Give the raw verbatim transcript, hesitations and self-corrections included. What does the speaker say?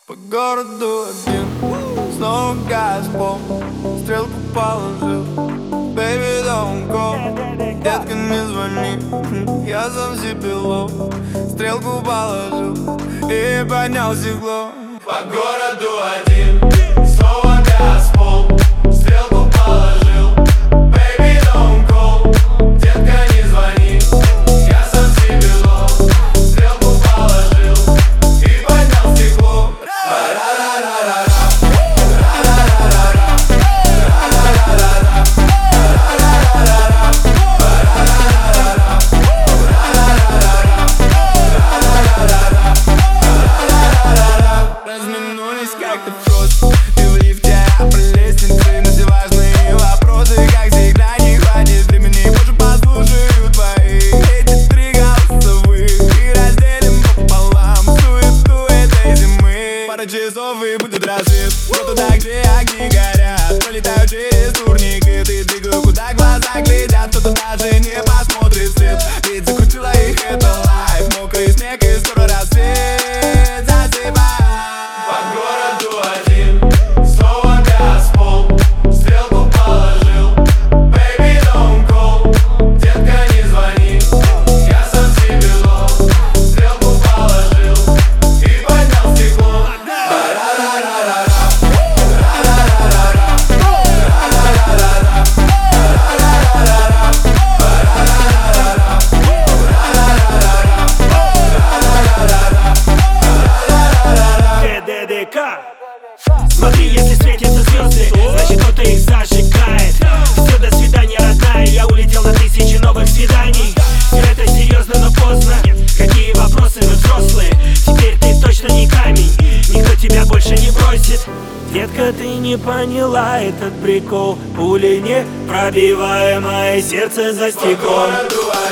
По городу один, снова газ пол, стрелку положил. Baby, don't go, детка, не звони. Я сам себе лов, стрелку положил и поднял стекло. По городу один, снова газ пол, стрелку положил. Baby, don't go, детка, не звони. Я сам себе лов, стрелку положил и поднял стекло. Разминулись как-то просто. Ты в лифте, а по лестнице. На все важные вопросы, как всегда, не хватит времени. Позже послушаю твои эти три голосовых и разделим пополам суету этой зимы. Пара часов и будет рассвет. Вот туда, где огни горят. Пролетаю через турники. Ты двигаю, куда глаза глядят. Кто-то даже не посмотрит свет. Ведь закрутила их это лайф. Мокрый снег и скоро рассвет. Засыпай. По городу один, снова газ пол, стрелку положил. Baby, don't go, детка, не звони. Я сам себе лов, стрелку положил и поднял стекло. Смотри, если светятся звезды, значит кто-то их зажигает. Все, до свидания, родная, я улетел на тысячи новых свиданий. Все это серьезно, но поздно. Какие вопросы, мы взрослые. Теперь ты точно не камень, никто тебя больше не бросит. Детка, ты не поняла этот прикол. Пули не пробиваемое сердце за стеклом.